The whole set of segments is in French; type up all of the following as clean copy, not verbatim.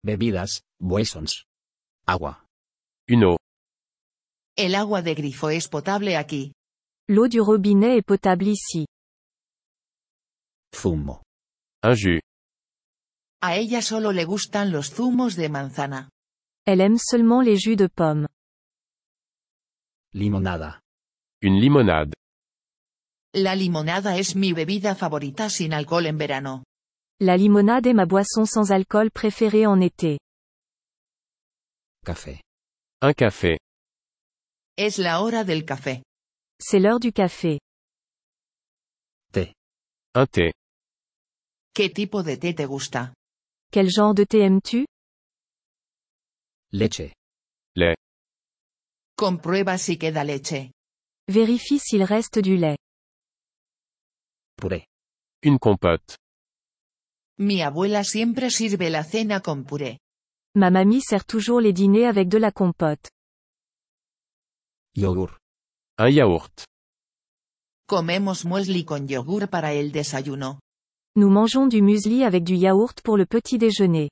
Bebidas, boissons. Agua. Une eau. El agua de grifo es potable aquí. L'eau du robinet est potable ici. Zumo. Un jus. A ella solo le gustan los zumos de manzana. Elle aime seulement les jus de pomme. Limonada. Une limonade. La limonada es mi bebida favorita sin alcohol en verano. La limonade est ma boisson sans alcool préférée en été. Café. Un café. Es la hora del café. C'est l'heure du café. Té. Un thé. ¿Qué tipo de té te gusta? Quel genre de thé aimes-tu? Leche. Lait. Comprueba si queda leche. Vérifie s'il reste du lait. Puré. Une compote. Mi abuela siempre sirve la cena con puré. Ma mamie sert toujours les dîners avec de la compote. Yogur. Un yaourt. Comemos muesli con yogur para el desayuno. Nous mangeons du muesli avec du yaourt pour le petit déjeuner.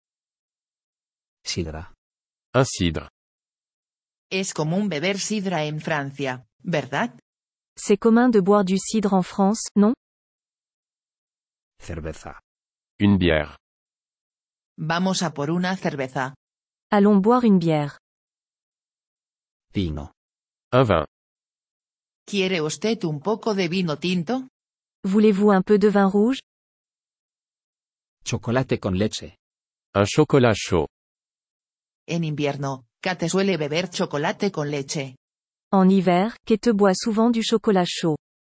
Sidra. Un cidre. Es común beber sidra en Francia, ¿verdad? C'est commun de boire du cidre en France, non? Cerveza. Une bière. Vamos a por una cerveza. Allons boire une bière. Vino. Un vin. ¿Quiere usted un poco de vino tinto? Voulez-vous un peu de vin rouge? Chocolate con leche. Un chocolat chaud. En invierno, Kate suele beber chocolate con leche. En hiver, Kate boit souvent du chocolat chaud.